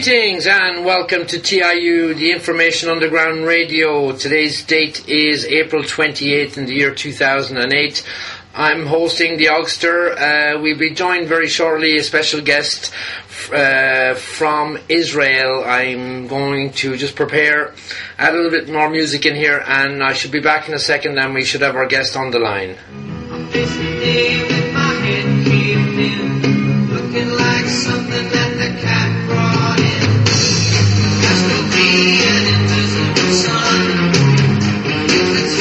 Greetings and welcome to TIU, the Information Underground Radio. Today's date is April 28th in the year 2008. I'm hosting the Ogster. We'll be joined very shortly, a special guest from Israel. I'm going to just prepare, add a little bit more music in here, and I should be back in a second and we should have our guest on the line. I'm facing day with my head caved in, looking like something that the cat brought in. Has to be an invisible sun, give the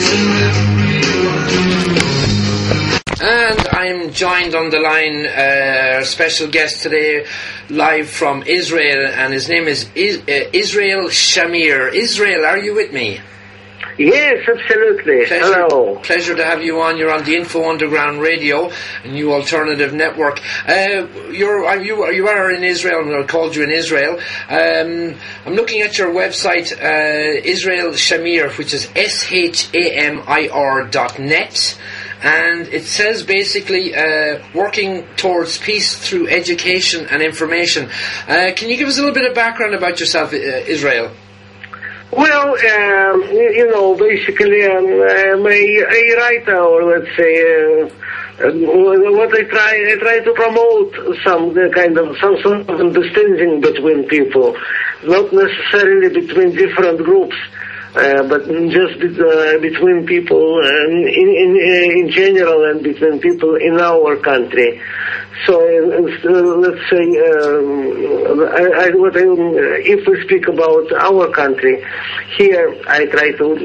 team to everyone. And I'm joined on the line, special guest today, live from Israel, and his name is Israel Shamir. Israel, are you with me? Yes, absolutely. Hello. Pleasure to have you on. You're on the Info Underground Radio, a new alternative network. You are in Israel, and I called you in Israel. I'm looking at your website, Israel Shamir, which is SHAMIR.net. And it says basically working towards peace through education and information. Can you give us a little bit of background about yourself, Israel? Well, basically I'm a writer, or let's say, what I try to promote some sort of understanding between people, not necessarily between different groups. But just between people in general, and between people in our country. So let's say, if we speak about our country, here I try to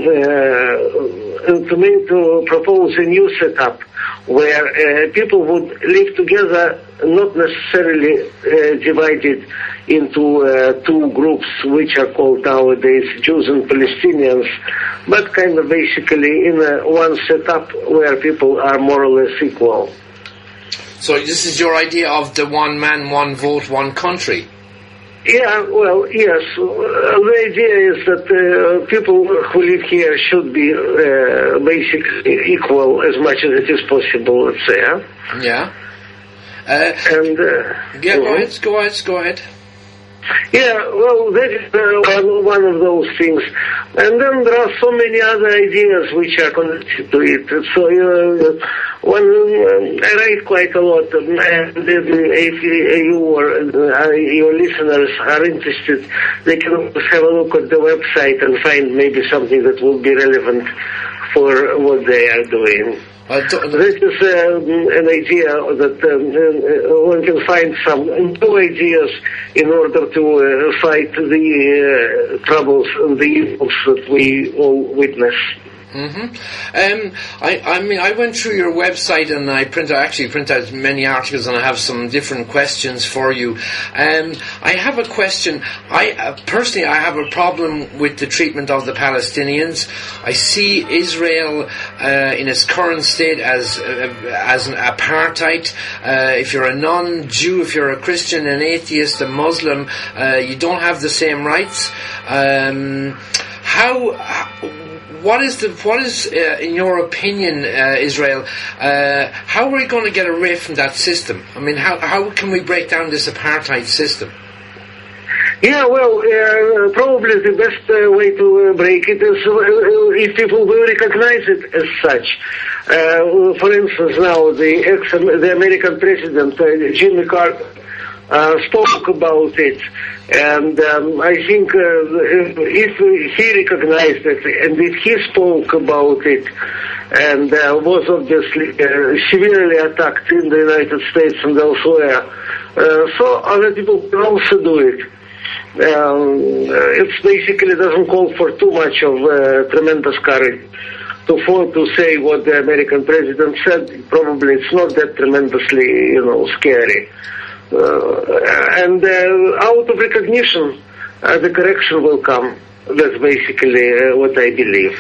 propose a new setup where people would live together, not necessarily divided into two groups, which are called nowadays Jews and Palestinians, but kind of basically in one setup where people are more or less equal. So this is your idea of the one man, one vote, one country? Yeah, well, yes. The idea is that people who live here should be basically equal as much as it is possible, let's say. Huh? Yeah. Go ahead. Yeah, well, that is one of those things. And then there are so many other ideas which are connected to it. So, I write quite a lot. And if you or your listeners are interested, they can have a look at the website and find maybe something that will be relevant for what they are doing. This is an idea that one can find some new ideas in order to fight the troubles and the evils that we all witness. Mm-hmm. I went through your website and I print out many articles, and I have some different questions for you. I have a question. Personally I have a problem with the treatment of the Palestinians. I see Israel in its current state as an apartheid. If you're a non-Jew, if you're a Christian, an atheist, a Muslim, you don't have the same rights. What is in your opinion, Israel? How are we going to get away from that system? I mean, how can we break down this apartheid system? Yeah, well, probably the best way to break it is if people will recognize it as such. For instance, now the American president Jimmy Carter spoke about it, and I think if he recognized it, and if he spoke about it, and was obviously severely attacked in the United States and elsewhere, so other people can also do it. It basically doesn't call for too much of tremendous courage to say what the American president said. Probably it's not that tremendously, scary. And out of recognition, the correction will come. That's basically what I believe.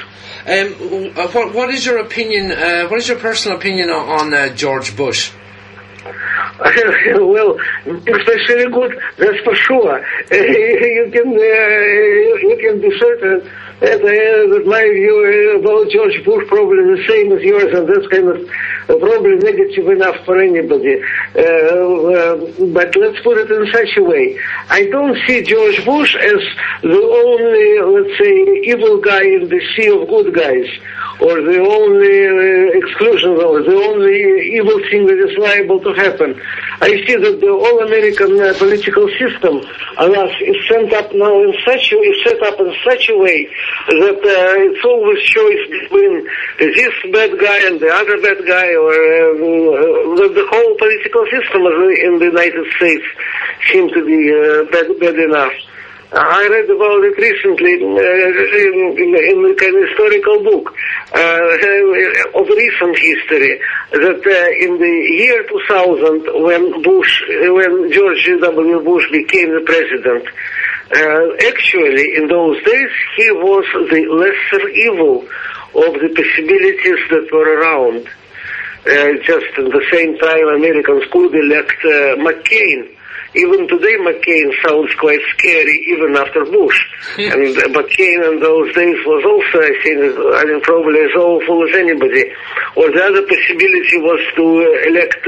What is your opinion? What is your personal opinion on George Bush? Well, especially good, that's for sure. You can be certain that my view about George Bush probably the same as yours, and that's kind of probably negative enough for anybody. But let's put it in such a way. I don't see George Bush as the only, let's say, evil guy in the sea of good guys, or the only exclusion, or the only evil thing that is liable to happen. I see that the all-American political system, alas, is set up in such a way that it's always choice between this bad guy and the other bad guy, or the whole political system in the United States seems to be bad enough. I read about it recently in a kind of historical book of recent history, that in the year 2000, when George W. Bush became the president, actually in those days he was the lesser evil of the possibilities that were around. Just at the same time, Americans could elect McCain. Even today, McCain sounds quite scary, even after Bush. And McCain in those days was also, I think, probably as awful as anybody. Or the other possibility was to elect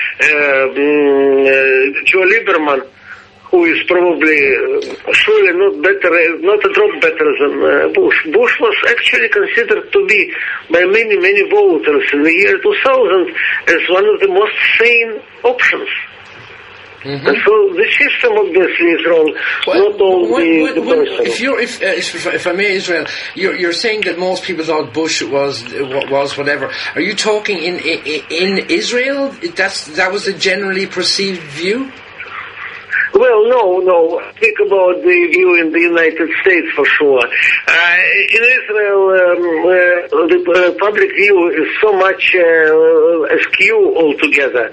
Joe Lieberman, who is probably surely not a drop better than Bush. Bush was actually considered to be, by many, many voters in the year 2000, as one of the most sane options. Mm-hmm. And so the system obviously is wrong, not only the person. If I may, Israel, you're saying that most people thought Bush was whatever. Are you talking in Israel? That was a generally perceived view? Well, no. Think about the view in the United States for sure. In Israel, the public view is so much askew altogether.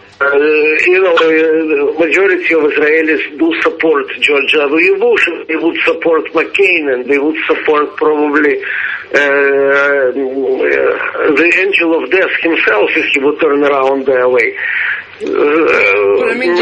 The majority of Israelis do support George W. Bush. They would support McCain, and they would support probably the angel of death himself if he would turn around their way. But I mean,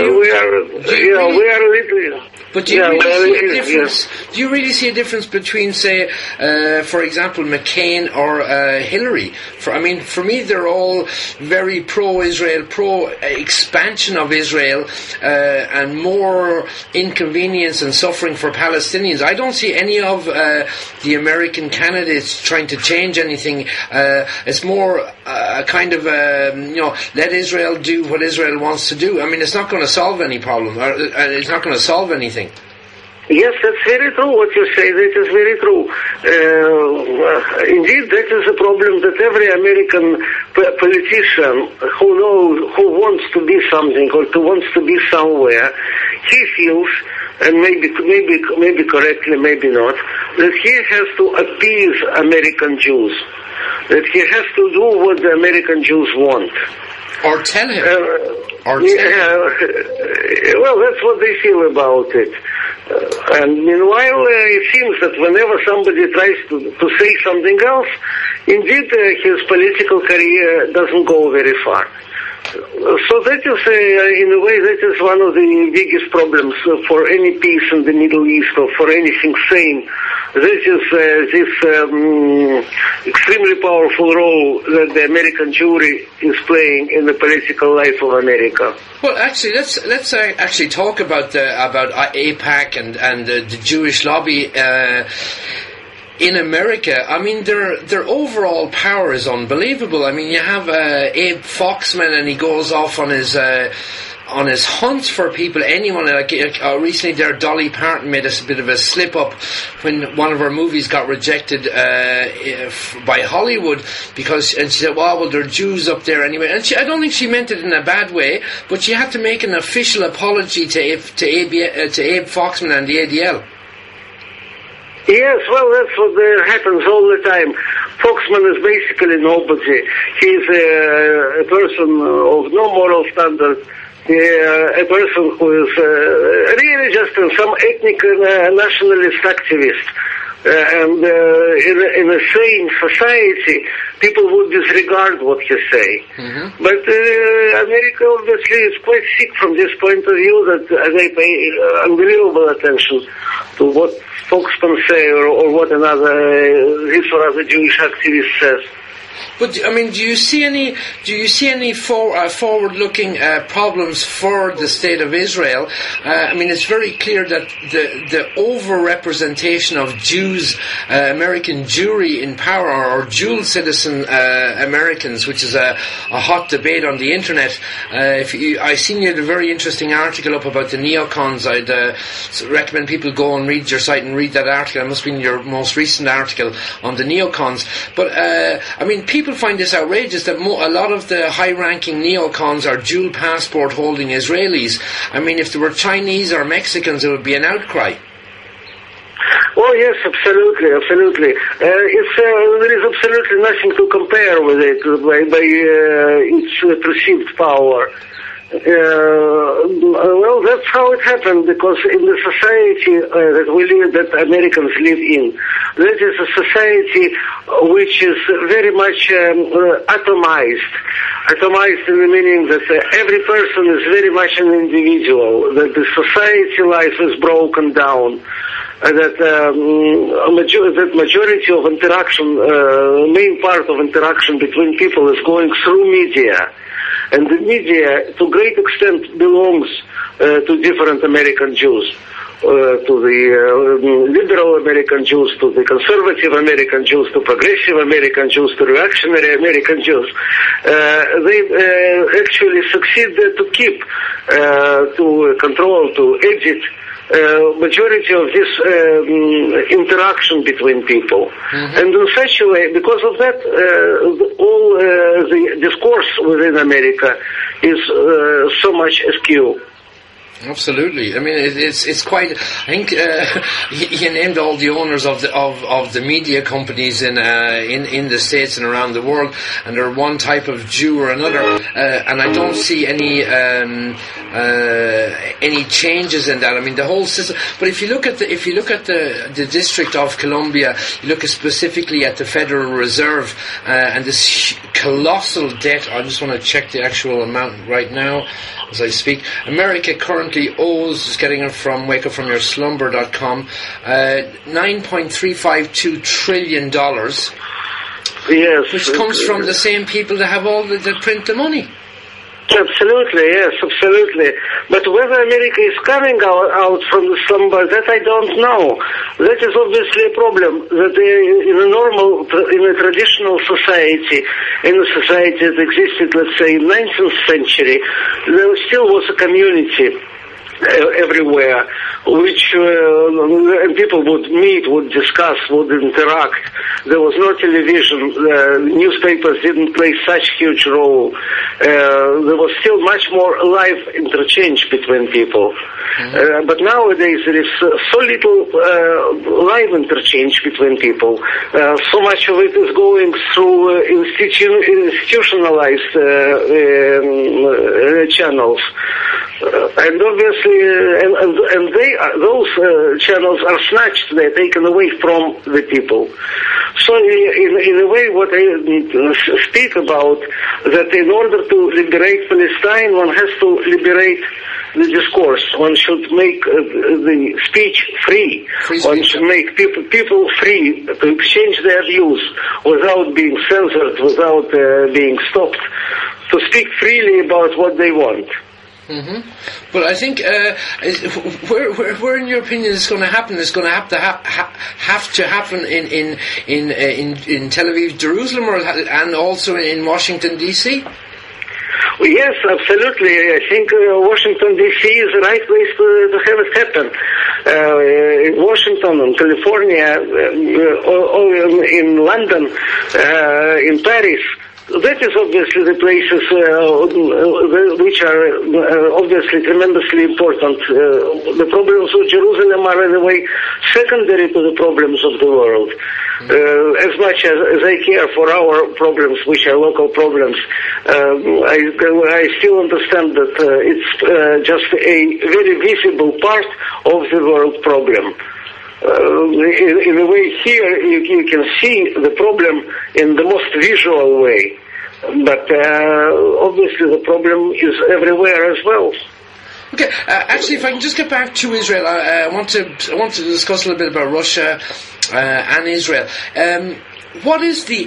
But do you really see a difference? Do you really see a difference between, say, for example, McCain or Hillary? For me, they're all very pro-Israel, pro-expansion of Israel, and more inconvenience and suffering for Palestinians. I don't see any of the American candidates trying to change anything. It's more a kind of, let Israel do what Israel wants to do. I mean, it's not going to solve any problem. It's not going to solve anything. Yes, that's very true what you say. That is very true. Indeed, that is a problem that every American politician who wants to be something or wants to be somewhere, he feels, and maybe correctly, maybe not, that he has to appease American Jews, that he has to do what the American Jews want. Or tell him. Well, that's what they feel about it. And meanwhile, it seems that whenever somebody tries to say something else, indeed his political career doesn't go very far. So that is, in a way, that is one of the biggest problems for any peace in the Middle East or for anything sane. This is this extremely powerful role that the American Jewry is playing in the political life of America. Well, actually, let's actually talk about AIPAC and the Jewish lobby. In America, I mean, their overall power is unbelievable. I mean, you have Abe Foxman, and he goes off on his hunts for people. Anyone like recently, there Dolly Parton made a bit of a slip up when one of her movies got rejected by Hollywood and she said, "Well, there are Jews up there anyway." And I don't think she meant it in a bad way, but she had to make an official apology to Abe Foxman and the ADL. Yes, well, that's what happens all the time. Foxman is basically nobody. He's a person of no moral standard, a person who is really just some ethnic nationalist activist and in a sane society, people would disregard what you say. Mm-hmm. But America obviously is quite sick from this point of view that they pay unbelievable attention to what spokesman say or what another this or other Jewish activist says. But I mean, do you see any forward-looking problems for the state of Israel? I mean, it's very clear that the over-representation of Jews, American Jewry in power, or dual citizen Americans, which is a hot debate on the internet. I seen you had a very interesting article up about the neocons. I'd recommend people go and read your site and read that article. It must have been your most recent article on the neocons. But I mean, people find this outrageous that a lot of the high-ranking neocons are dual passport-holding Israelis. I mean, if there were Chinese or Mexicans, it would be an outcry. Oh yes, absolutely. There is absolutely nothing to compare with it by its perceived power. Well, that's how it happened, because in the society that Americans live in, that is a society which is very much atomized in the meaning that every person is very much an individual, that the society life is broken down, that majority of interaction, main part of interaction between people is going through media. And the media, to a great extent, belongs to different American Jews, to the liberal American Jews, to the conservative American Jews, to progressive American Jews, to reactionary American Jews. They actually succeed to keep, to control, to edit majority of this interaction between people. Mm-hmm. And in such a way, because of that, all the discourse within America is so much askew. Absolutely. I mean, it's quite. I think he named all the owners of the media companies in the States and around the world, and they're one type of Jew or another. And I don't see any changes in that. I mean, the whole system. But if you look at the District of Columbia, you look specifically at the Federal Reserve and this colossal debt. I just want to check the actual amount right now as I speak. America currently owes, just getting it from wakeupfromyourslumber.com, $9.352 trillion. Yes. Which comes from the same people that have all that print the money. Absolutely, yes, absolutely. But whether America is coming out from the slumber, that I don't know. That is obviously a problem. That in a traditional society, in a society that existed, let's say, in 19th century, there still was a community everywhere, which and people would meet, would discuss, would interact. There was no television. Newspapers didn't play such huge role. There was still much more live interchange between people. Mm-hmm. But nowadays there is so little live interchange between people. So much of it is going through institutionalized channels. And obviously, those channels are snatched, they're taken away from the people. So in a way, what I speak about, that in order to liberate Palestine, one has to liberate the discourse. One should make the speech free. One should make people free to exchange their views without being censored, without being stopped, to speak freely about what they want. Mm-hmm. But I think where in your opinion is going to happen? It's going to have to happen in Tel Aviv, Jerusalem, and also in Washington D.C. Well, yes, absolutely. I think Washington D.C. is the right place to have it happen. In Washington, in California, in London, in Paris. That is obviously the places which are obviously tremendously important. The problems of Jerusalem are, in a way, secondary to the problems of the world. As much as I care for our problems, which are local problems, I still understand that it's just a very visible part of the world problem. in a way here you can see the problem in the most visual way. But obviously the problem is everywhere as well. Okay, actually, if I can just get back to Israel, I want to discuss a little bit about Russia and Israel. What is the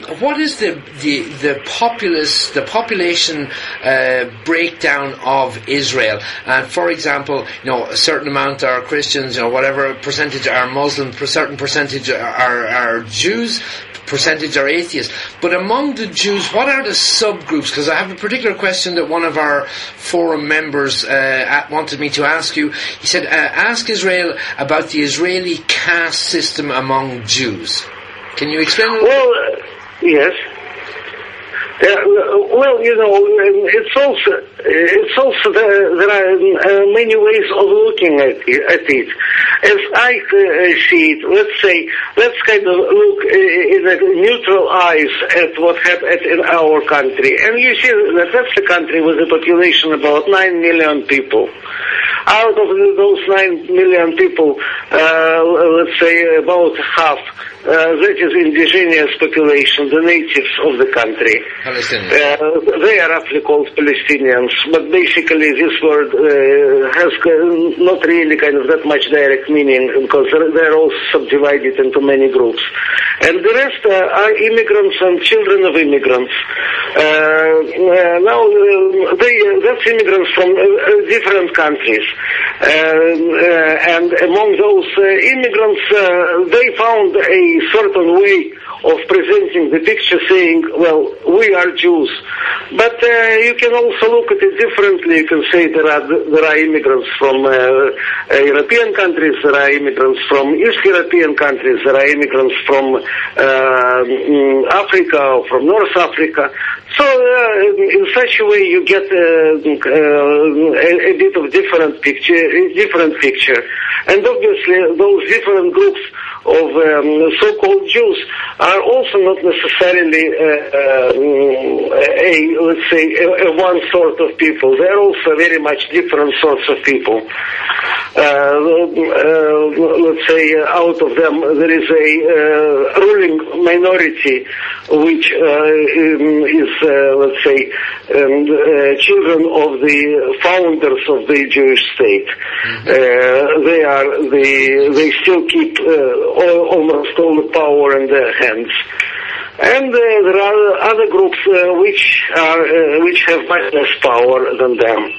population breakdown of Israel? For example, a certain amount are Christians, whatever percentage are Muslims, a certain percentage are Jews, percentage are atheists. But among the Jews, what are the subgroups? Because I have a particular question that one of our forum members wanted me to ask you. He said, ask Israel about the Israeli caste system among Jews. Can you explain a little bit? Well, yes. Well, it's also there are many ways of looking at it. As I see it, let's kind of look in a neutral eyes at what happened in our country, and you see that that's a country with a population about 9 million people. Out of those 9 million people, let's say about half. That is indigenous population, the natives of the country. They are roughly called Palestinians, but basically this word has not really kind of that much direct meaning because they're all subdivided into many groups. And the rest are immigrants and children of immigrants. That's immigrants from different countries. And among those immigrants, they found a certain way of presenting the picture saying, well, we are Jews. But you can also look at it differently. You can say there are immigrants from European countries, there are immigrants from East European countries, there are immigrants from Africa or from North Africa. So in such a way you get a bit of different picture. And obviously those different groups of so-called Jews are also not necessarily one sort of people. They're also very much different sorts of people. Let's say out of them there is a ruling minority which is let's say children of the founders of the Jewish state. They still keep almost all the power in their hands. And there are other groups which have much less power than them.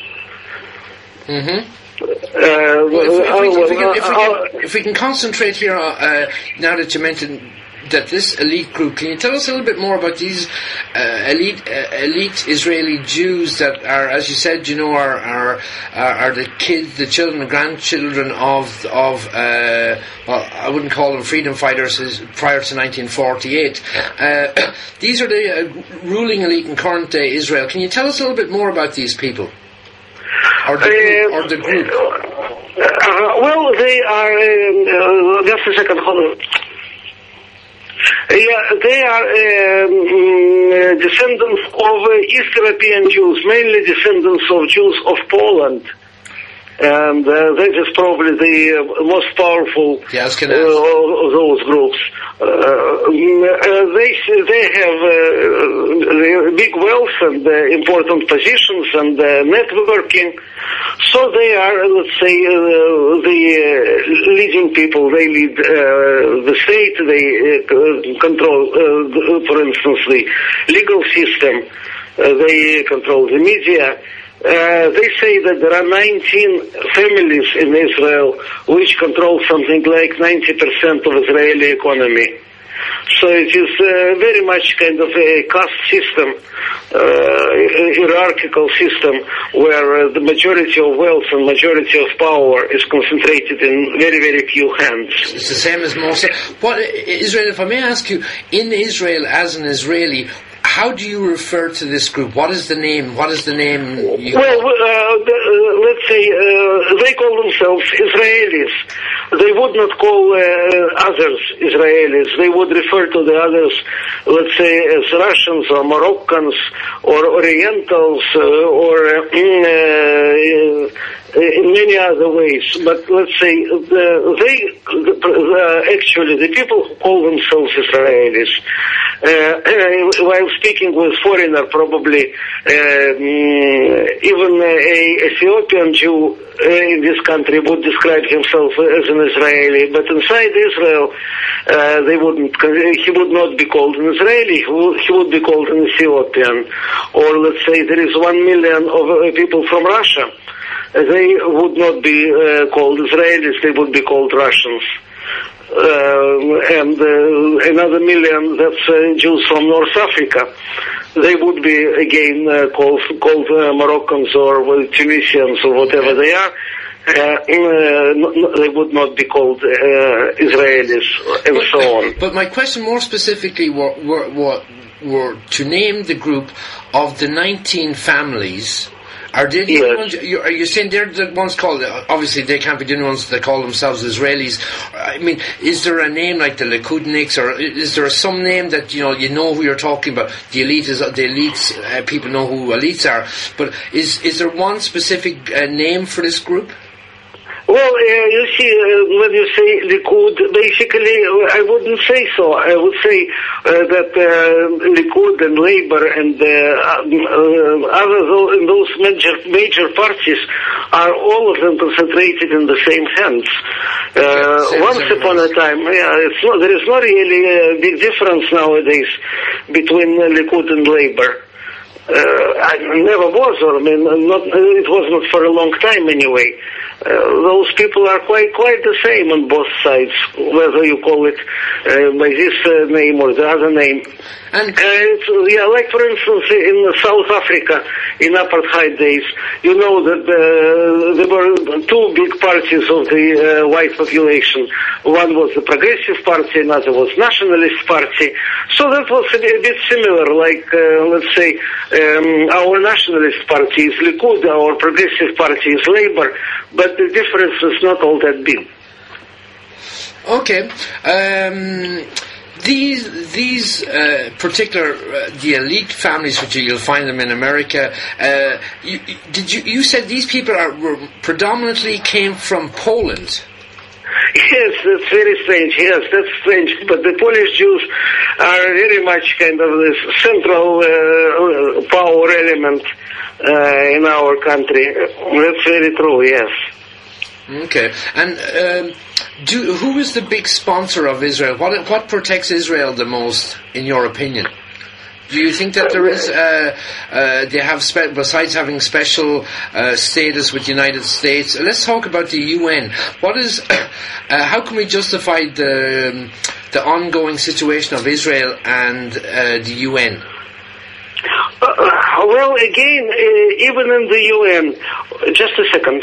If we can concentrate here, now that you mentioned that this elite group, can you tell us a little bit more about these elite Israeli Jews that are, as you said, are the children, the grandchildren of well, I wouldn't call them freedom fighters prior to 1948. These are the ruling elite in current day Israel. Can you tell us a little bit more about these people? Or the group? Well, they are, just a second, hold on. Yeah, they are descendants of East European Jews, mainly descendants of Jews of Poland. And that is probably the most powerful of those groups. They have big wealth and important positions and networking. So they are, let's say, the leading people. They lead the state. They control, for instance, the legal system. They control the media. They say that there are 19 families in Israel which control something like 90% of Israeli economy. So it is very much kind of a caste system, hierarchical system, where the majority of wealth and majority of power is concentrated in very, very few hands. It's the same as Mosul. Israel, if I may ask you, in Israel as an Israeli, how do you refer to this group? What is the name? Let's say they call themselves Israelis. They would not call others Israelis. They would refer to the others, let's say, as Russians or Moroccans or Orientals or in many other ways. But let's say actually the people who call themselves Israelis, while speaking with foreigner, probably even a Ethiopian Jew in this country would describe himself as an Israeli, but inside Israel, he would not be called an Israeli. He would be called an Ethiopian. Or let's say there is 1 million of people from Russia. They would not be called Israelis. They would be called Russians. And another million, that's Jews from North Africa. They would be again called Moroccans or Tunisians or whatever they are. They would not be called Israelis and so on. But my question more specifically were to name the group of the 19 families. Are they the ones, are you saying they're the ones called, obviously they can't be the ones that call themselves Israelis. I mean, is there a name like the Likudniks, or is there some name that, you know who you're talking about? The elites, people know who elites are, but is there one specific name for this group? Well, you see, when you say Likud, basically, I wouldn't say so. I would say that Likud and Labour and those major parties are all of them concentrated in the same hands. Once upon a time, there is not really a big difference nowadays between Likud and Labour. Never was, or it was not for a long time anyway. Those people are quite the same on both sides, whether you call it by this name or the other name. And like for instance in South Africa in apartheid days, you know that there were two big parties of the white population. One was the Progressive Party, another was Nationalist Party. So that was a bit similar, like let's say our Nationalist Party is Likud, our Progressive Party is Labour, but the difference is not all that big. Okay. These particular the elite families, which you'll find them in America, you said these people were predominantly came from Poland? Yes, that's very strange. Yes, that's strange. But the Polish Jews are very much kind of this central power element in our country. That's very true, yes. Okay. And who is the big sponsor of Israel? What protects Israel the most, in your opinion? Do you think that there is, they have, besides having special status with the United States, let's talk about the UN. How can we justify the ongoing situation of Israel and the UN? Well, again, even in the UN, just a second.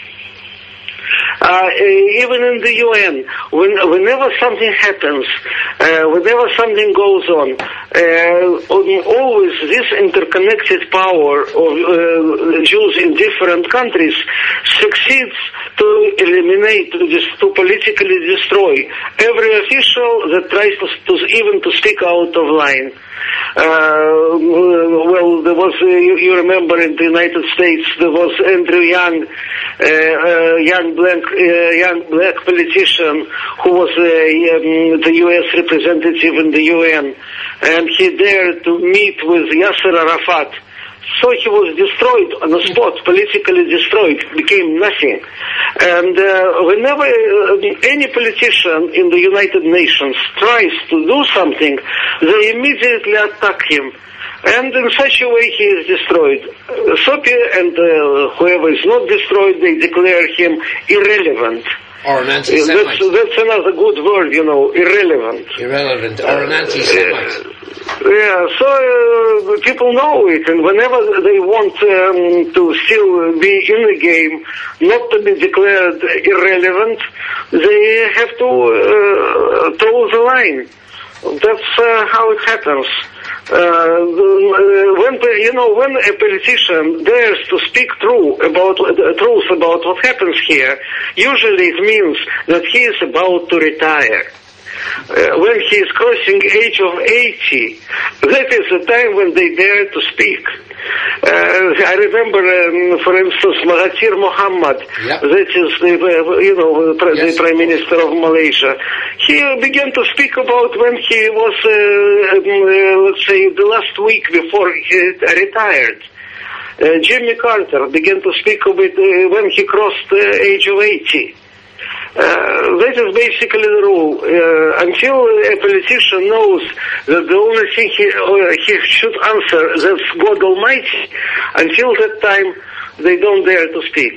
Even in the UN, whenever something happens, whenever something goes on, always this interconnected power of Jews in different countries succeeds to eliminate, to politically destroy every official that tries to speak out of line. Well, there was, you remember in the United States, there was Andrew Yang, young black politician who was the U.S. representative in the UN, and he dared to meet with Yasser Arafat. So he was destroyed on the spot, politically destroyed, became nothing. And whenever any politician in the United Nations tries to do something, they immediately attack him. And in such a way he is destroyed. And whoever is not destroyed, they declare him irrelevant. Or an anti-Semite. That's another good word, irrelevant. Irrelevant, or an anti-Semite. So people know it, and whenever they want to still be in the game, not to be declared irrelevant, they have to toe the line. That's how it happens. When a politician dares to speak truth about what happens here, usually it means that he is about to retire. When he is crossing age of 80, that is the time when they dare to speak. I remember, for instance, Mahathir Mohamad, Yeah. that is the Yes. Prime Minister of Malaysia. He began to speak about when he was, let's say, the last week before he retired. Jimmy Carter began to speak of it when he crossed the age of 80. That is basically the rule. Until a politician knows that the only thing he should answer, that's God Almighty, until that time, they don't dare to speak.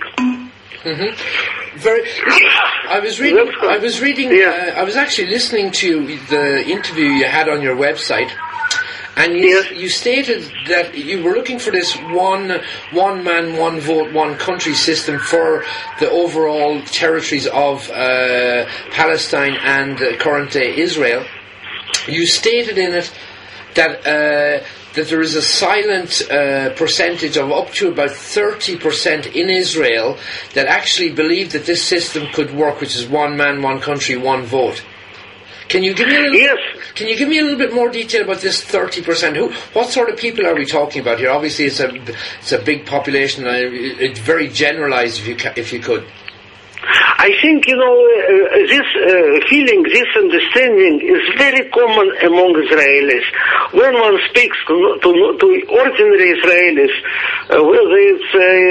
I was reading. Yeah. I was actually listening to the interview you had on your website, and Yes. you stated that you were looking for this one man, one vote, one country system for the overall territories of Palestine and current-day Israel. You stated in it that there is a silent percentage of up to about 30% in Israel that actually believe that this system could work, which is one man, one country, one vote. Can you give me a little? Yes. Can you give me a little bit more detail about this 30%? What sort of people are we talking about here? Obviously, it's a big population. It's very generalised, if you could. I think, this feeling, this understanding is very common among Israelis. When one speaks to ordinary Israelis, whether it's,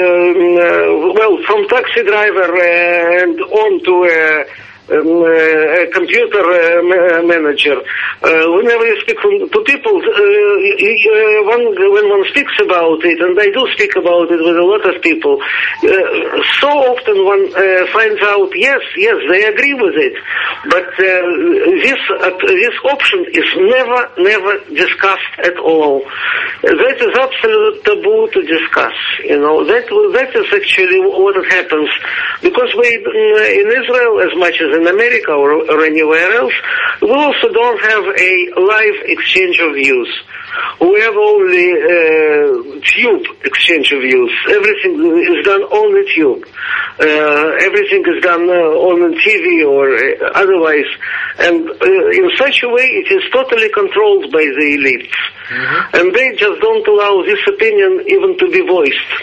from taxi driver and on to a computer manager. Whenever you speak to people, when one speaks about it, and I do speak about it with a lot of people, so often one finds out, yes, they agree with it, but this option is never discussed at all. That is absolute taboo to discuss. That is actually what happens, because we in Israel, as much as in America or anywhere else, we also don't have a live exchange of views. We have only tube exchange of views. Everything is done on the tube. Everything is done on TV or otherwise. And in such a way, it is totally controlled by the elites. Mm-hmm. And they just don't allow this opinion even to be voiced.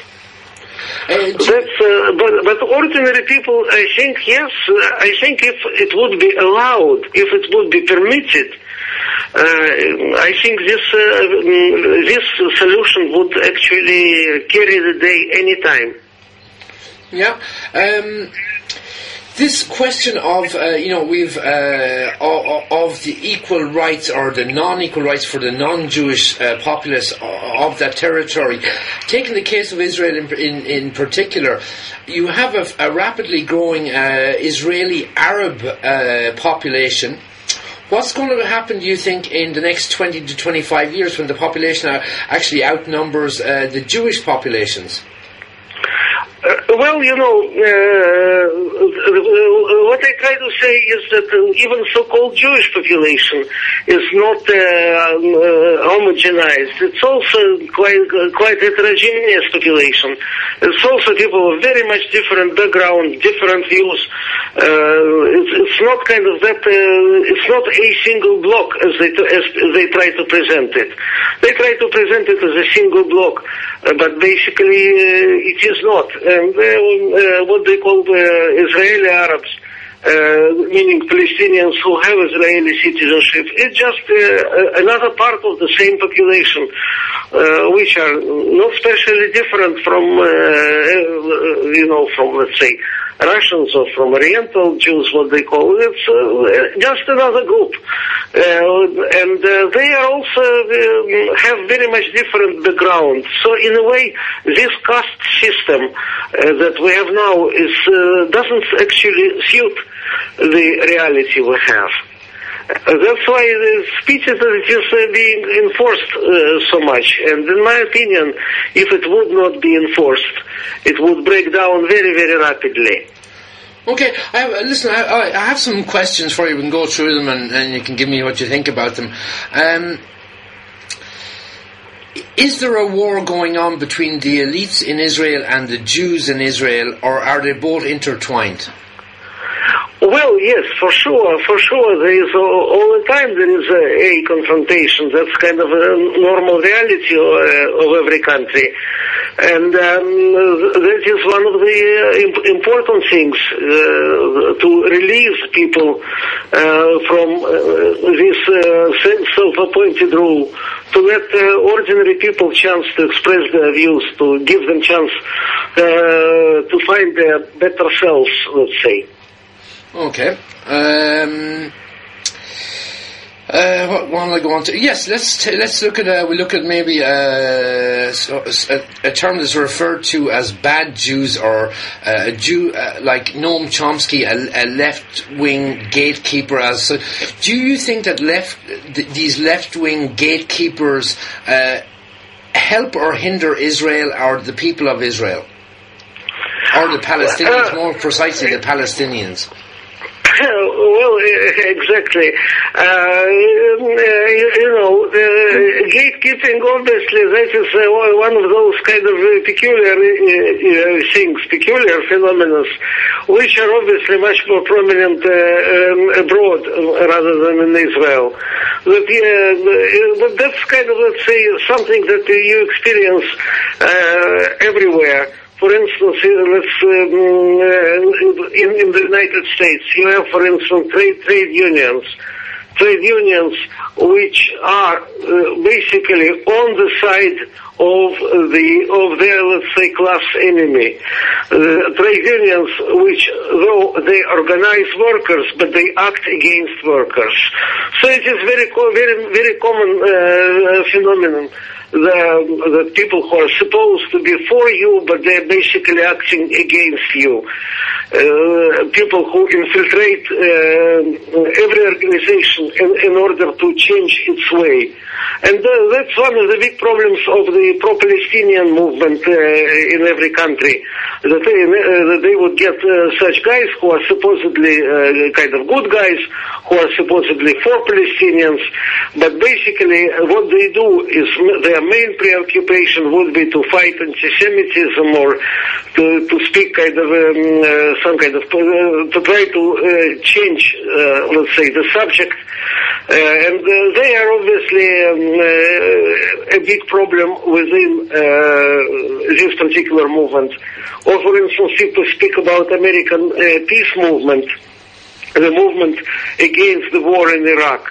But ordinary people, I think, yes, I think if it would be allowed, if it would be permitted, I think this solution would actually carry the day anytime. Yeah. This question of we've of the equal rights or the non-equal rights for the non-Jewish populace of that territory. Taking the case of Israel in particular, you have a rapidly growing Israeli Arab population. What's going to happen, do you think, in the next 20 to 25 years when the population actually outnumbers the Jewish populations? What I try to say is that even so-called Jewish population is not homogenized. It's also quite heterogeneous population. It's also people with very much different background, different views. It's not kind of that. It's not a single block as they try to present it. They try to present it as a single block, but basically it is not. And what they call Israeli Arabs, meaning Palestinians who have Israeli citizenship, it's just another part of the same population, which are not specially different from, from, let's say, Russians or from Oriental Jews, what they call it. It's just another group. And they are also have very much different background. So in a way, this caste system that we have now doesn't actually suit the reality we have. That's why the speech is being enforced so much. And in my opinion, if it would not be enforced, it would break down very, very rapidly. Okay, I have some questions for you. We can go through them and you can give me what you think about them. Is there a war going on between the elites in Israel and the Jews in Israel, or are they both intertwined? Well, yes, for sure. There is all the time there is a confrontation. That's kind of a normal reality of every country. And that is one of the important things, to release people from this self-appointed rule, to let ordinary people chance to express their views, to give them chance to find their better selves, let's say. Okay. What will I go on to? Yes, let's look at we look at maybe a term that's referred to as bad Jews, or a Jew like Noam Chomsky, a left-wing gatekeeper. As so, do you think that these left-wing gatekeepers help or hinder Israel or the people of Israel, or the Palestinians, more precisely the Palestinians? Well, exactly. Gatekeeping, obviously, that is one of those kind of peculiar things, peculiar phenomena, which are obviously much more prominent abroad rather than in Israel. But that's kind of, let's say, something that you experience everywhere. For instance, in the United States, you have, for instance, trade unions which are basically on the side of their, let's say, class enemy. Trade unions which, though they organize workers, but they act against workers. So it is very common phenomenon. The people who are supposed to be for you, but they're basically acting against you. People who infiltrate every organization in order to change its way. And that's one of the big problems of the pro-Palestinian movement in every country. That they would get such guys who are supposedly kind of good guys, who are supposedly for Palestinians, but basically what they do is their main preoccupation would be to fight anti-Semitism, or to speak kind of some kind of to try to change, let's say, the subject, and they are obviously a big problem within this particular movement. Or, for instance, if we speak about American peace movement, the movement against the war in Iraq.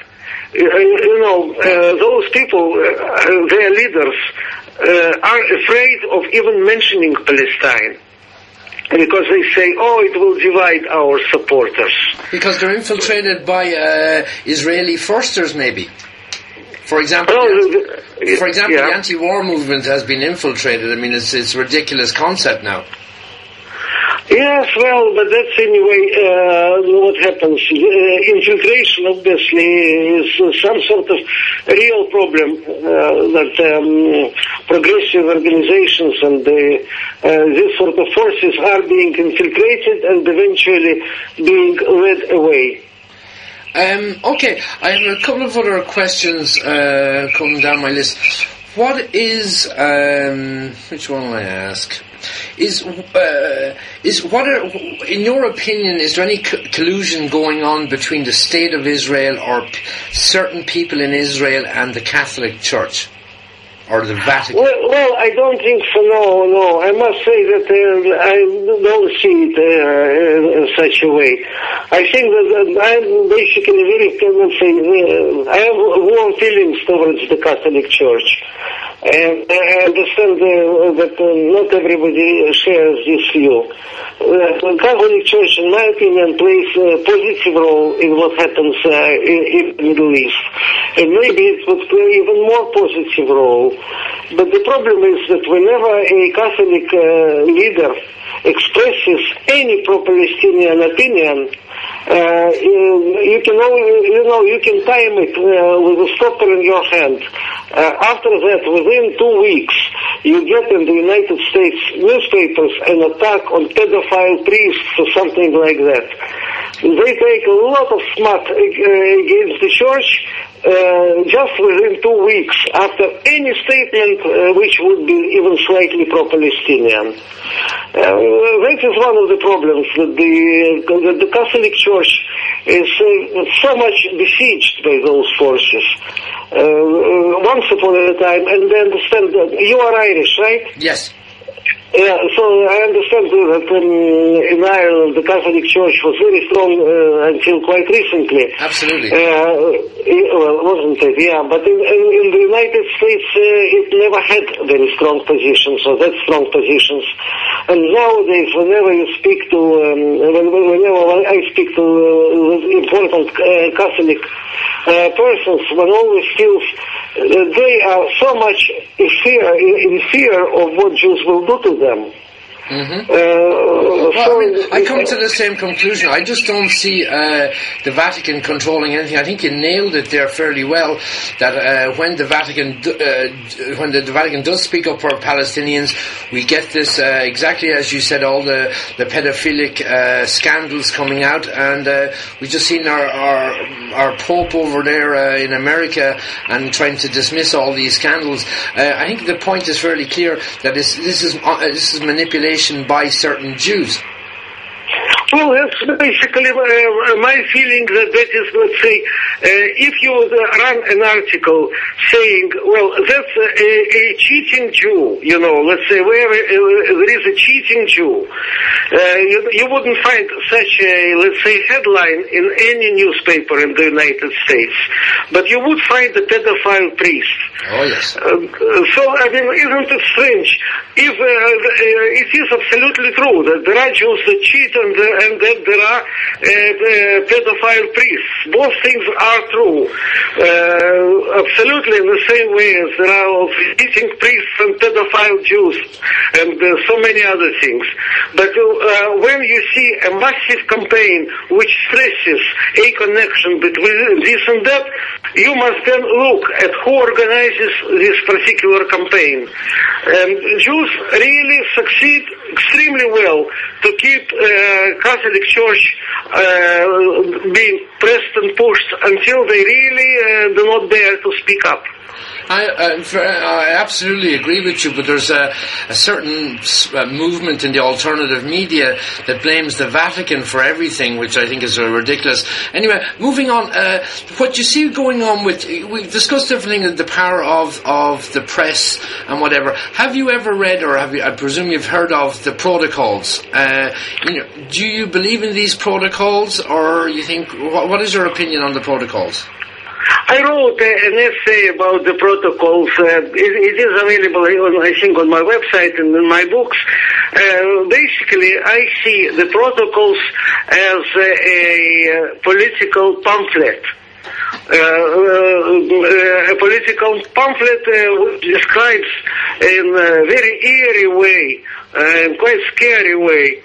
Those people, their leaders, are afraid of even mentioning Palestine, because they say, it will divide our supporters. Because they're infiltrated by Israeli forsters, maybe. For example, the anti-war movement has been infiltrated. I mean, it's a ridiculous concept now. Yes, well, but that's anyway what happens. Infiltration, obviously, is some sort of real problem that progressive organizations and these sort of forces are being infiltrated and eventually being led away. Okay, I have a couple of other questions coming down my list. What is which one will I ask? In your opinion, is there any collusion going on between the State of Israel or certain people in Israel and the Catholic Church? Or the Vatican? Well, I don't think so, no. I must say that I don't see it in such a way. I think that I'm basically I have warm feelings towards the Catholic Church. And I understand that not everybody shares this view. The Catholic Church, in my opinion, plays a positive role in what happens in the Middle East. And maybe it would play even more positive role. But the problem is that whenever a Catholic leader expresses any pro-Palestinian opinion, you can time it with a stopper in your hand. After that, within 2 weeks, you get in the United States newspapers an attack on pedophile priests or something like that. they take a lot of smut against the church just within 2 weeks after any statement which would be even slightly pro-Palestinian. That is one of the problems, that the Catholic Church is so much besieged by those forces. Once upon a time, and they understand that you are Irish, right? Yes. Yeah, so I understand that in Ireland the Catholic Church was very strong until quite recently. Absolutely. Well, wasn't it? Yeah, but in the United States it never had very strong positions, or that strong positions. And nowadays, whenever you speak to, whenever I speak to important Catholic persons, one always feels they are so much in fear of what Jews will do to them. Mm-hmm. I come to the same conclusion. I just don't see the Vatican controlling anything. I think you nailed it there fairly well. That when the Vatican does speak up for Palestinians, we get this exactly as you said, all the pedophilic scandals coming out, and we just seen our Pope over there in America and trying to dismiss all these scandals. I think the point is fairly clear that this is manipulation by certain Jews. Well, that's basically my feeling that is, let's say, if you would run an article saying, well, that's a cheating Jew, let's say where there is a cheating Jew, you wouldn't find such a, let's say, headline in any newspaper in the United States, but you would find a pedophile priest. Oh, yes. So, I mean, isn't it strange? If it is absolutely true that there are Jews that cheat and that there are pedophile priests. Both things are true. Absolutely in the same way as there are cheating priests and pedophile Jews and so many other things. But when you see a massive campaign which stresses a connection between this and that, you must then look at who organizes this particular campaign. Jews really succeed extremely well to keep Catholic Church being pressed and pushed until they really do not dare to speak up. I absolutely agree with you, but there's a certain movement in the alternative media that blames the Vatican for everything, which I think is ridiculous. Anyway, moving on, what you see going on we've discussed different things, the power of the press and whatever. Have you ever read, or I presume you've heard of the protocols? Do you believe in these protocols, or you think, what is your opinion on the protocols? I wrote an essay about the protocols. It is available, I think, on my website and in my books. Basically, I see the protocols as a political pamphlet. A political pamphlet which describes in a very eerie way, and quite scary way,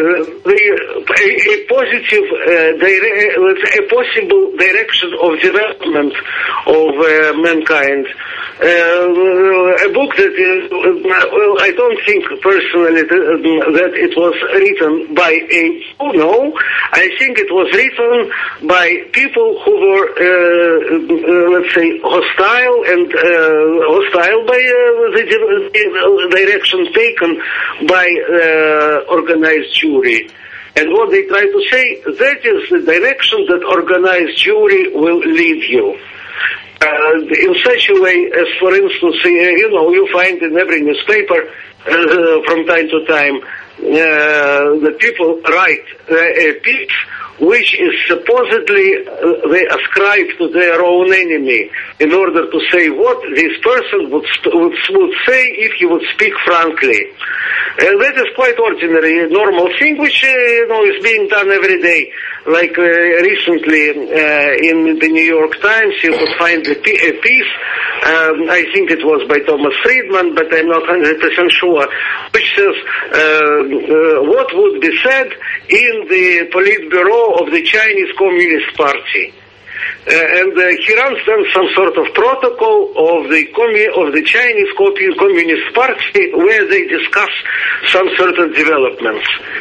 a positive, a possible direction of development of mankind. A book that is, well, I don't think personally that it was written by I think it was written by people who were, let's say, hostile by the direction taken by organized Jewry. And what they try to say, that is the direction that organized Jewry will lead you. In such a way as, for instance, you find in every newspaper from time to time that people write a piece which is supposedly they ascribe to their own enemy in order to say what this person would say if he would speak frankly. That is quite ordinary, normal thing which is being done every day. Like recently in the New York Times, you could find a piece, I think it was by Thomas Friedman, but I'm not 100% sure, which says what would be said in the Politburo of the Chinese Communist Party. And he runs then some sort of protocol of the Chinese Communist Party where they discuss some certain developments.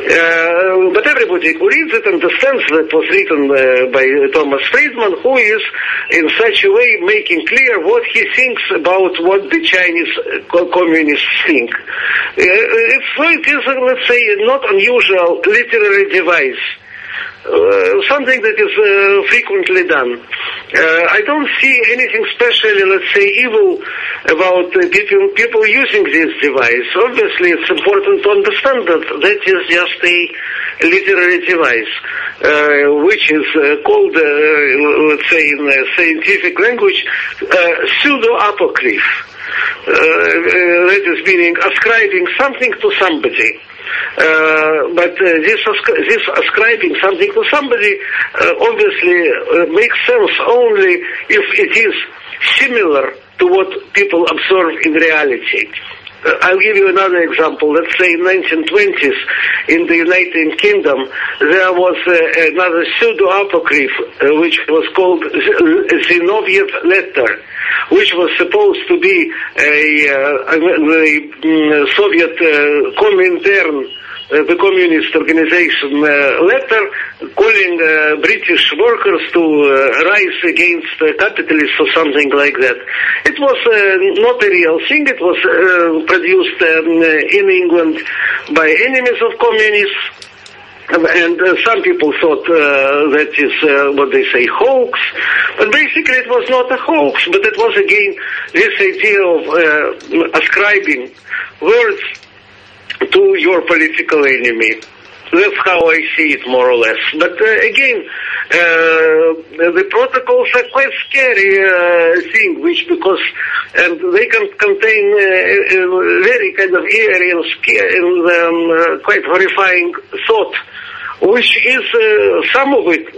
But everybody who reads it understands that it was written by Thomas Friedman, who is in such a way making clear what he thinks about what the Chinese communists think. So it is, let's say, not unusual literary device. Something that is frequently done. I don't see anything specially, let's say, evil about people using this device. Obviously, it's important to understand that that is just a literary device, which is called, let's say, in scientific language, pseudo-apocryph. That is meaning ascribing something to somebody. But this ascribing something to somebody obviously makes sense only if it is similar to what people observe in reality. I'll give you another example. Let's say in 1920s in the United Kingdom there was another pseudo-apocryph which was called Zinoviev Letter, which was supposed to be the Soviet Comintern, the communist organization letter calling British workers to rise against capitalists or something like that. It was not a real thing. It was produced in England by enemies of communists. And some people thought that is what they say hoax, but basically it was not a hoax, but it was again this idea of ascribing words to your political enemy. That's how I see it, more or less. But again, the protocols are quite scary thing, and they can contain very kind of eerie and quite horrifying thought, which is some of it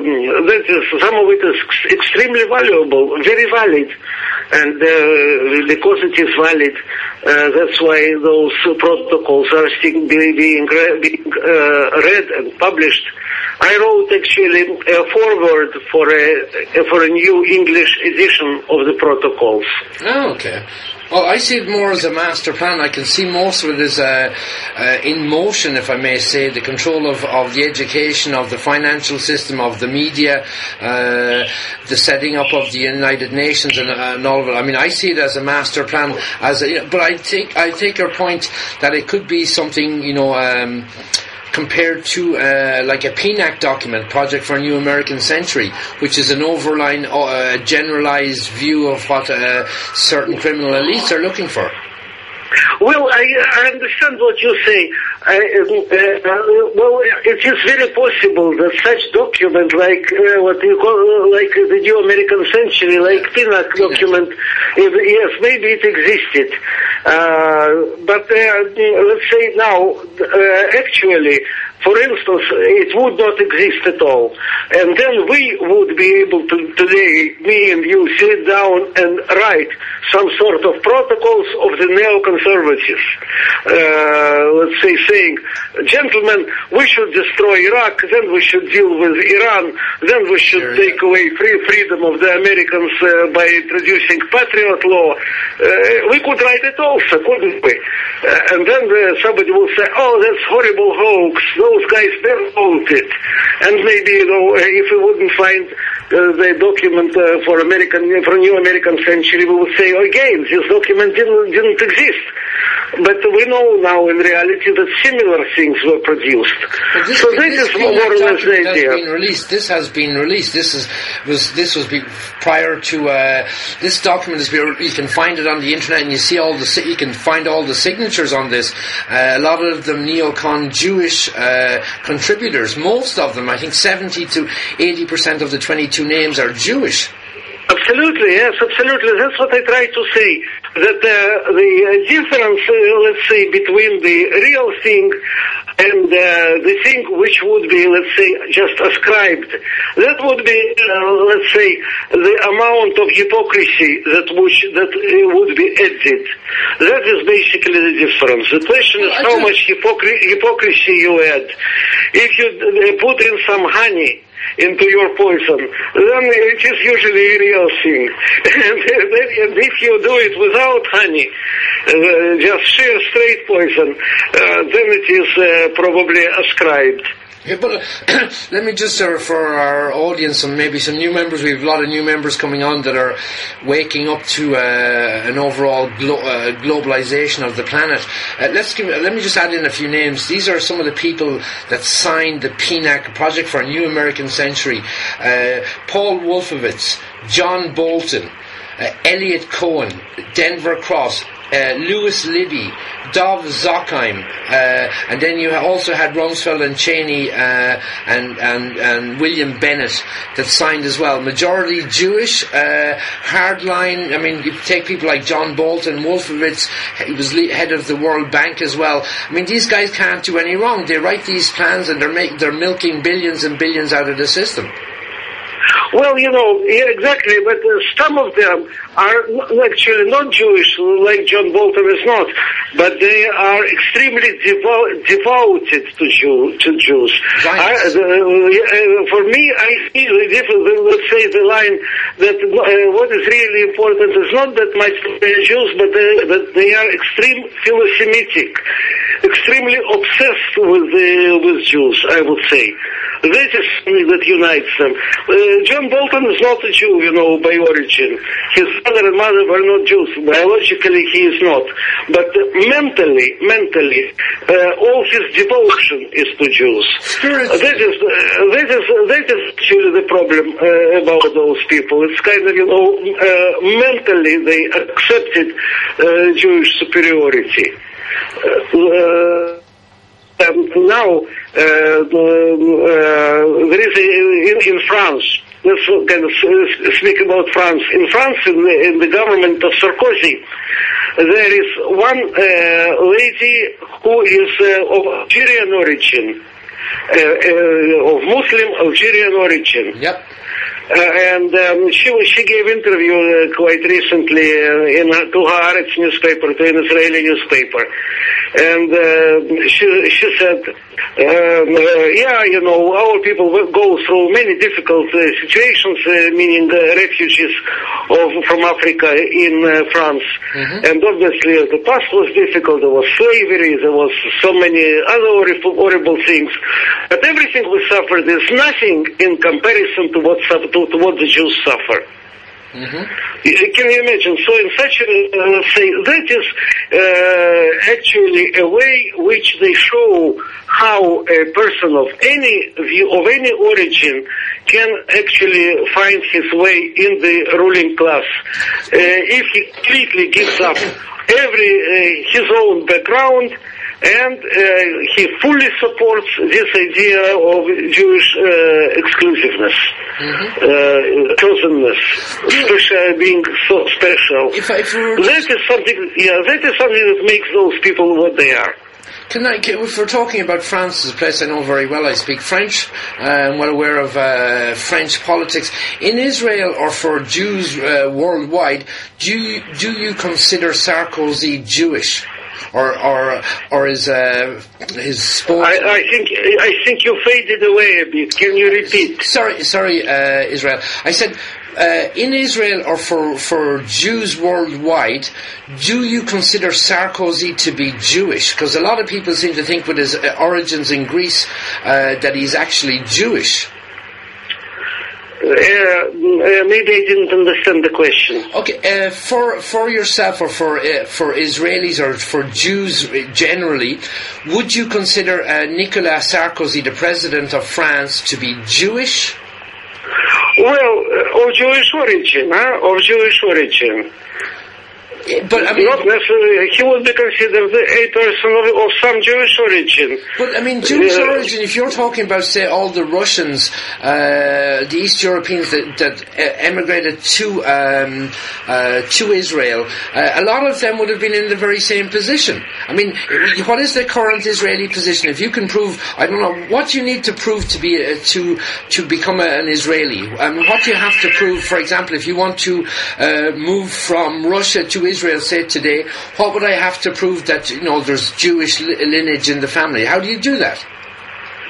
is extremely valuable, very valid, and because it is valid, that's why those protocols are still being read and published. I wrote actually a foreword for a new English edition of the protocols. Oh, okay. Well, I see it more as a master plan. I can see most of it as in motion, if I may say, the control of the education, of the financial system, of the media, the setting up of the United Nations and all of it. I mean, I see it as a master plan. But I take your point that it could be something, compared to like a PNAC document, Project for a New American Century, which is an overline, generalized view of what certain criminal elites are looking for. Well, I understand what you say. Well, it is very possible that such document, like what you call, like the New American Century, like PNAC document, yes, maybe it existed. But let's say now, actually, for instance, it would not exist at all. And then we would be able to, today, me and you, sit down and write some sort of protocols of the neoconservatives. Let's say saying, gentlemen, we should destroy Iraq, then we should deal with Iran, then we should take away freedom of the Americans by introducing Patriot Law. We could write it also, couldn't we? And then somebody will say, oh, that's horrible hoax. Those guys never wrote it. And maybe, if we wouldn't find the document for New American Century, we would say, again, this document didn't exist. But we know now in reality that similar things were produced. So this is more or less the idea. This has been released. This was prior to this document is. You can find it on the internet, and you can find all the signatures on this. A lot of them neocon Jewish contributors. Most of them, I think, 70 to 80% of the 22 names are Jewish. Absolutely, yes, absolutely. That's what I try to say. That the difference, let's say, between the real thing and the thing which would be, let's say, just ascribed, that would be, let's say, the amount of hypocrisy that would be added. That is basically the difference. The question is how much hypocrisy you add. If you put in some honey, into your poison, then it is usually a real thing. And if you do it without honey, just sheer straight poison, then it is probably ascribed. Yeah, but let me just, for our audience and maybe some new members, we have a lot of new members coming on that are waking up to an overall globalization of the planet. Let me just add in a few names. These are some of the people that signed the PNAC, Project for a New American Century. Paul Wolfowitz, John Bolton, Elliot Cohen, Denver Cross, Lewis Libby, Dov Zockheim, and then you also had Rumsfeld and Cheney and William Bennett that signed as well. Majority Jewish, hardline. I mean, you take people like John Bolton, Wolfowitz. He was head of the World Bank as well. I mean, these guys can't do any wrong. They write these plans and they're milking billions and billions out of the system. Well, yeah, exactly, but some of them are actually not Jewish, like John Bolton is not, but they are extremely devoted to Jews. Right. For me, I see let's say the line that what is really important is not that much they're Jews, but that they are extreme philo-Semitic, extremely obsessed with Jews, I would say. That is something that unites them. John Bolton is not a Jew, by origin. His father and mother were not Jews. Biologically, he is not. But mentally, all his devotion is to Jews. That is actually the problem about those people. It's kind of, mentally they accepted Jewish superiority. Now, there is in France, let's kind of speak about France. In France, in the government of Sarkozy, there is one lady who is of Algerian origin, of Muslim Algerian origin. Yep. And she gave interview quite recently to Haaretz newspaper, to an Israeli newspaper, and she said, our people will go through many difficult situations, meaning refugees from Africa in France, and obviously the past was difficult. There was slavery, there was so many other horrible things, but everything we suffered is nothing in comparison to what the Jews suffer. Can you imagine? So in such that is actually a way which they show how a person of any view, of any origin, can actually find his way in the ruling class. If he completely gives up his own background, and he fully supports this idea of Jewish exclusiveness, chosenness, being so special. That is something that makes those people what they are. If we're talking about France as a place I know very well, I speak French, I'm well aware of French politics. In Israel, or for Jews worldwide, do you consider Sarkozy Jewish? Or is his sport? I think you faded away a bit. Can you repeat? Sorry, Israel. I said, in Israel or for Jews worldwide, do you consider Sarkozy to be Jewish? Because a lot of people seem to think with his origins in Greece that he's actually Jewish. Maybe I didn't understand the question. Okay, for yourself or for Israelis or for Jews generally, would you consider Nicolas Sarkozy, the president of France, to be Jewish? Well, of Jewish origin, Of Jewish origin. But I mean, not necessarily. He would be considered a person of some Jewish origin. But I mean, Jewish origin. If you're talking about, say, all the Russians, the East Europeans that emigrated to Israel, a lot of them would have been in the very same position. I mean, what is the current Israeli position? If you can prove, I don't know, what you need to prove to be to become an Israeli. What do you have to prove? For example, if you want to move from Russia to Israel, say today, what would I have to prove that there's Jewish lineage in the family? How do you do that?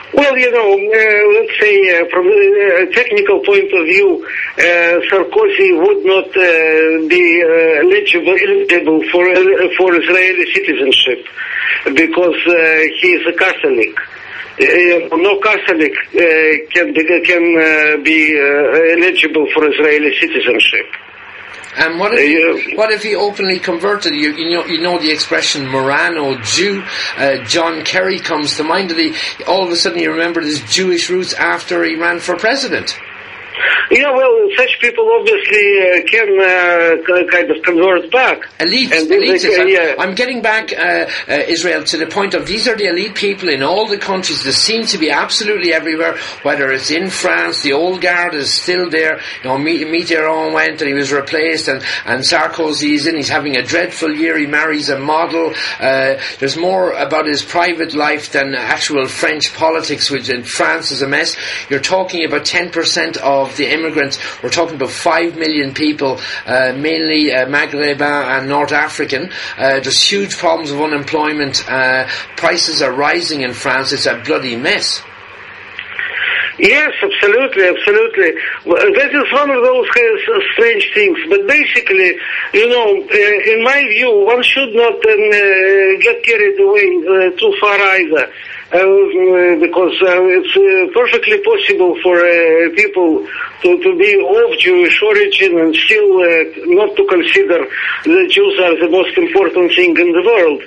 Well, let's say from a technical point of view, Sarkozy would not be eligible for Israeli citizenship because he is a Catholic. No Catholic can be eligible for Israeli citizenship. And what if he openly converted? You know the expression Morano Jew. John Kerry comes to mind. All of a sudden you remember his Jewish roots after he ran for president. Yeah, well, such people obviously can kind of convert back. Elites. I'm getting back, Israel, to the point of these are the elite people in all the countries. They seem to be absolutely everywhere, whether it's in France, the old guard is still there. Mitterrand went and he was replaced, and Sarkozy is in. He's having a dreadful year. He marries a model. There's more about his private life than actual French politics, which in France is a mess. You're talking about 10% of the immigrants. We're talking about 5 million people, mainly Maghreban and North African. There's huge problems of unemployment. Prices are rising in France. It's a bloody mess. Yes, absolutely. Well, that is one of those strange things. But basically, in my view, one should not get carried away too far either. Because it's perfectly possible for people to be of Jewish origin and still not to consider the Jews are the most important thing in the world.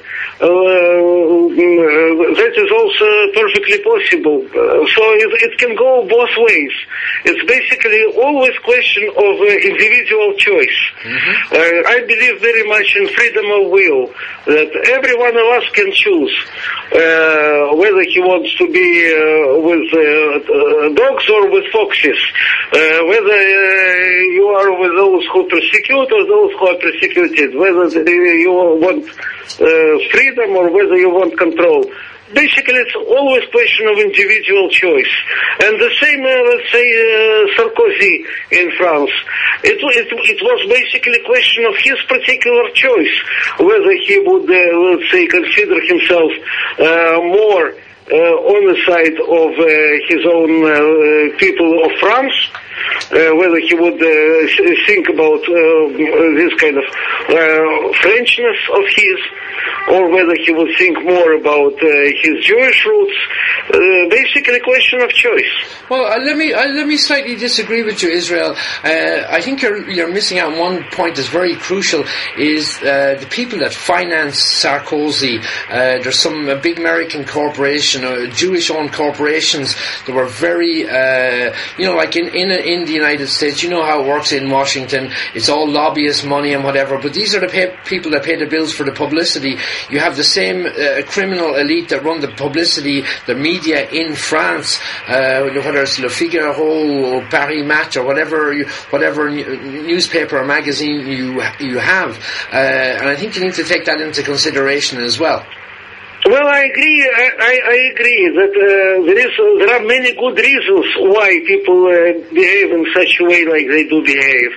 That is also perfectly possible. So it can go both ways. It's basically always question of individual choice. Mm-hmm. I believe very much in freedom of will, that every one of us can choose whether he wants to be with dogs or with foxes, whether you are with those who persecute or those who are persecuted, whether you want freedom or whether you want control. Basically, it's always a question of individual choice. And the same, let's say, Sarkozy in France. It was basically a question of his particular choice, whether he would, let's say, consider himself more on the side of his own people of France, whether he would think about this kind of Frenchness of his, or whether he would think more about his Jewish roots. Basically, a question of choice. Well, let me slightly disagree with you, Israel. I think you're missing out on one point that's very crucial. Is the people that finance Sarkozy? There's some big American corporation, Jewish-owned corporations that were very, like in the United States. You know how it works in Washington. It's all lobbyist money and whatever. But these are the people that pay the bills for the publicity. You have the same criminal elite that run the publicity, the media in France, whether it's Le Figaro or Paris Match or whatever newspaper or magazine you have. And I think you need to take that into consideration as well. Well, I agree. I agree that there are many good reasons why people behave in such a way like they do behave.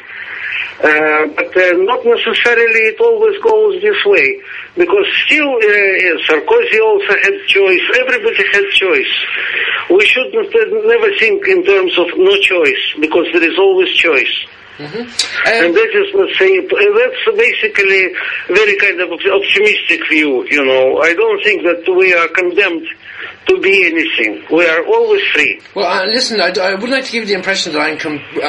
But not necessarily it always goes this way, because still Sarkozy also had choice. Everybody has choice. We should never think in terms of no choice, because there is always choice. Mm-hmm. And that is, let's say, that's basically very kind of optimistic view, I don't think that we are condemned to be anything. We are always free. Well, listen, I would like to give the impression that I'm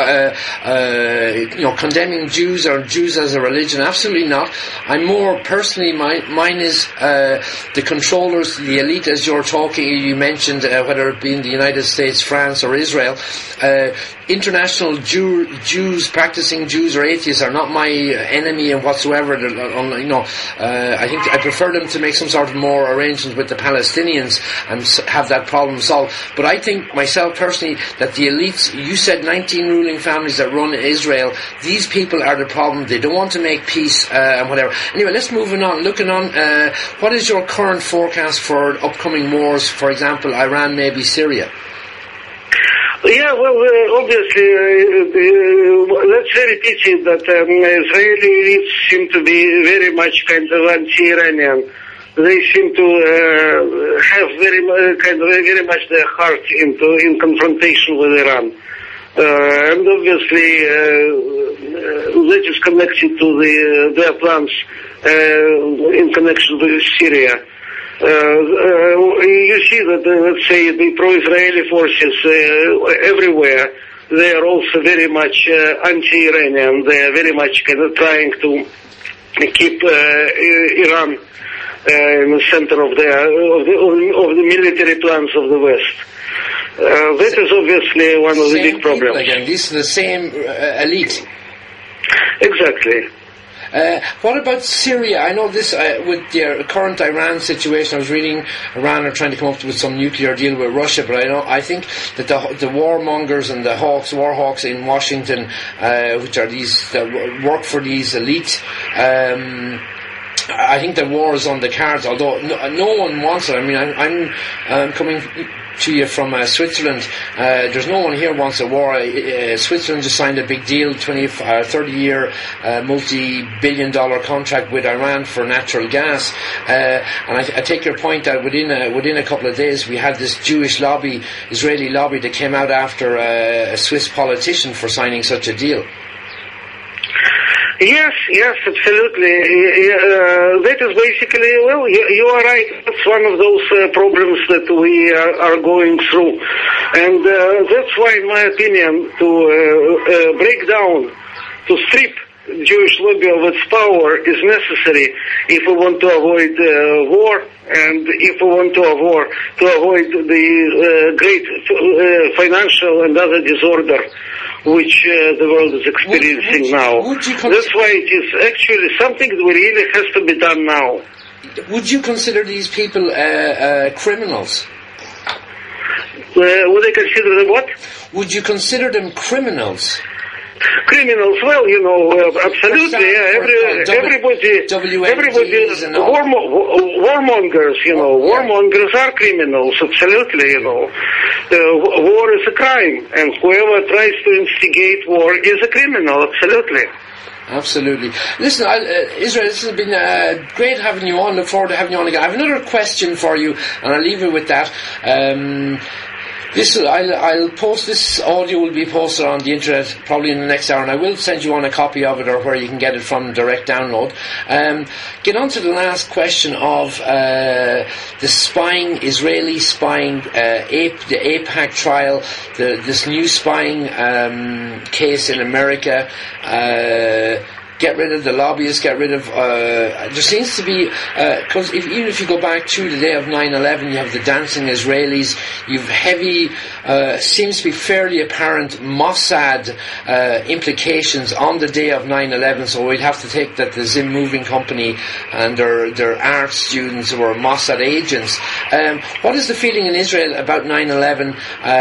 condemning Jews or Jews as a religion. Absolutely not. I'm more personally, mine is the controllers, the elite, as you're talking, you mentioned, whether it be in the United States, France or Israel. International Jews, practicing Jews or atheists are not my enemy and whatsoever. I think I prefer them to make some sort of more arrangements with the Palestinians and have that problem solved. But I think myself personally that the elites, you said 19 ruling families that run Israel, these people are the problem. They don't want to make peace and whatever. Anyway, let's move on. Looking on, what is your current forecast for upcoming wars, for example, Iran, maybe Syria? Yeah, well, obviously, let's repeat it that Israeli elites seem to be very much kind of anti-Iranian. they seem to have very much their heart in confrontation with Iran. And obviously, that is connected to their plans in connection with Syria. You see that, let's say, the pro-Israeli forces everywhere, they are also very much anti-Iranian. They are very much kind of trying to keep Iran in the center of the military plans of the West. That is obviously one of the big problems. Again, these are the same elite. Exactly. What about Syria? I know this with the current Iran situation. I was reading Iran are trying to come up with some nuclear deal with Russia, but I think that the warmongers and the war hawks in Washington, which are these that work for these elite. I think the war is on the cards, although no one wants it. I mean, I'm coming to you from Switzerland. There's no one here wants a war. Switzerland just signed a big deal, 30-year multi-billion-dollar contract with Iran for natural gas. And I take your point that within a couple of days we had this Jewish lobby, Israeli lobby, that came out after a Swiss politician for signing such a deal. Yes, absolutely. That is basically, well, you are right. That's one of those problems that we are going through. And that's why, in my opinion, to break down, to strip Jewish lobby of its power is necessary if we want to avoid war and if we want to avoid the great financial and other disorder which the world is experiencing now. That's why it is actually something that really has to be done now. Would you consider these people criminals? Would I consider them what? Would you consider them criminals? Criminals, well, absolutely. Everybody, warmongers, warmongers are criminals, absolutely, war is a crime, and whoever tries to instigate war is a criminal, absolutely. Absolutely. Listen, Israel, this has been great having you on. Look forward to having you on again. I have another question for you, and I'll leave it with that. I'll post this audio will be posted on the internet probably in the next hour, and I will send you on a copy of it or where you can get it from direct download. Get on to the last question of the spying, Israeli spying, the AIPAC trial, this new spying case in America. Get rid of the lobbyists, get rid of... there seems to be... Because even if you go back to the day of 9/11, you have the dancing Israelis, you've heavy... seems to be fairly apparent Mossad implications on the day of 9/11, so we'd have to take that the Zim Moving Company and their art students were Mossad agents. What is the feeling in Israel about 9/11?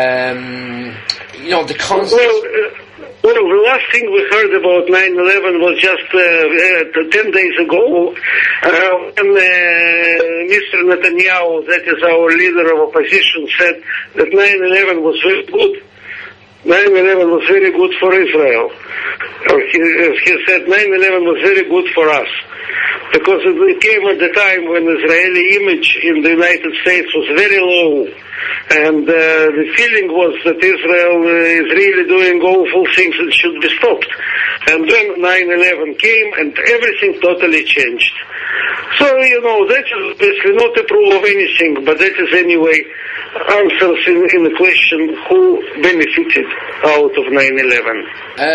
The concept... Well, the last thing we heard about 9/11 was just 10 days ago, when Mr. Netanyahu, that is our leader of opposition, said that 9/11 was very good. 9/11 was very good for Israel. He said 9/11 was very good for us, because it came at the time when Israeli image in the United States was very low. And the feeling was that Israel is really doing awful things that should be stopped. And then 9/11 came and everything totally changed. So, that is basically not a proof of anything, but that is anyway answers in the question who benefited out of 9/11.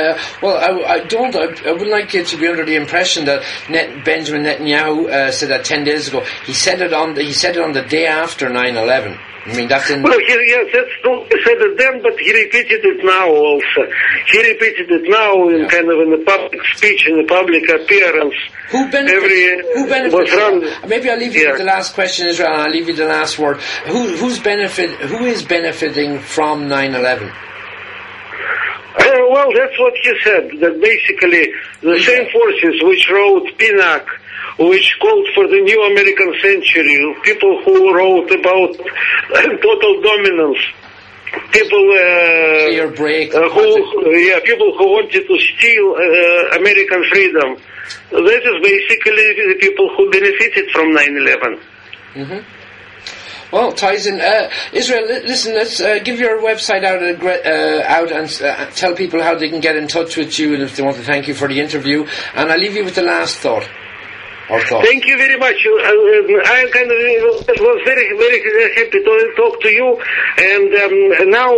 I would like you to be under the impression that Benjamin Netanyahu said that 10 days ago. He said it on the day after 9/11. I mean, that's in... Well, yes, that's true. He said it then, but he repeated it now also. He repeated it now in the public speech, in the public appearance. Who benefits? Maybe I'll leave you with the last question, Israel, and I'll leave you the last word. Who is benefiting from 9/11? Well, that's what he said, that basically the same forces which wrote PNAC, which called for the new American century, people who wrote about total dominance people Clear break. people who wanted to steal American freedom. That is basically the people who benefited from 9/11. Mm-hmm. Well, ties in. Israel, listen, let's give your website out and tell people how they can get in touch with you and if they want to thank you for the interview. And I'll leave you with the last thought. Thank you very much. I was very, very happy to talk to you. And now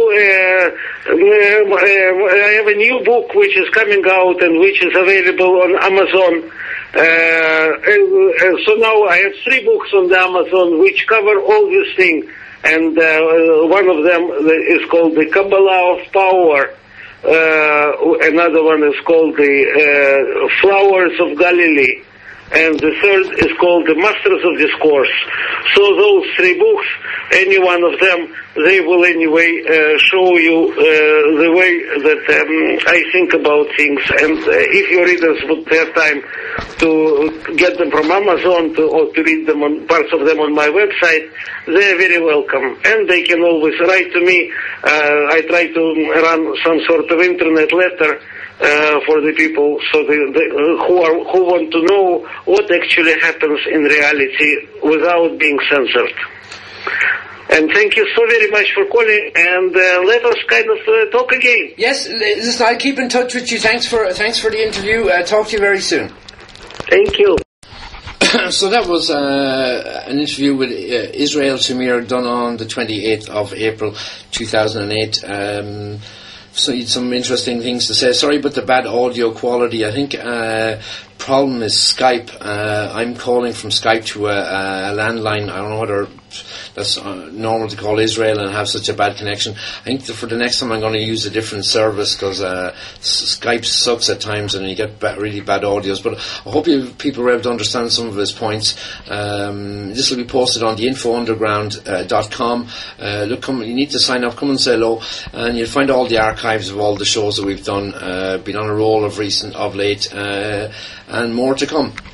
I have a new book which is coming out and which is available on Amazon. So now I have 3 books on the Amazon which cover all this thing. And one of them is called The Kabbalah of Power. Another one is called The Flowers of Galilee. And the third is called The Masters of Discourse. So those 3 books, any one of them, they will anyway show you the way that I think about things. And if your readers would have time to get them from Amazon or to read them on parts of them on my website, they're very welcome. And they can always write to me. I try to run some sort of internet letter for the people, so who want to know what actually happens in reality without being censored. And thank you so very much for calling, and let us kind of talk again. Yes, listen, I'll keep in touch with you. Thanks for the interview. Talk to you very soon. Thank you. So that was an interview with Israel Shamir done on the 28th of April 2008. So you had some interesting things to say. Sorry about the bad audio quality. I think problem is Skype. I'm calling from Skype to a landline. I don't know whether that's normal to call Israel and have such a bad connection. I think for the next time I'm going to use a different service because Skype sucks at times and you get really bad audios. But I hope people were able to understand some of his points. This will be posted on the infounderground.com. Look, you need to sign up. Come and say hello, and you'll find all the archives of all the shows that we've done. Been on a roll of late, and more to come.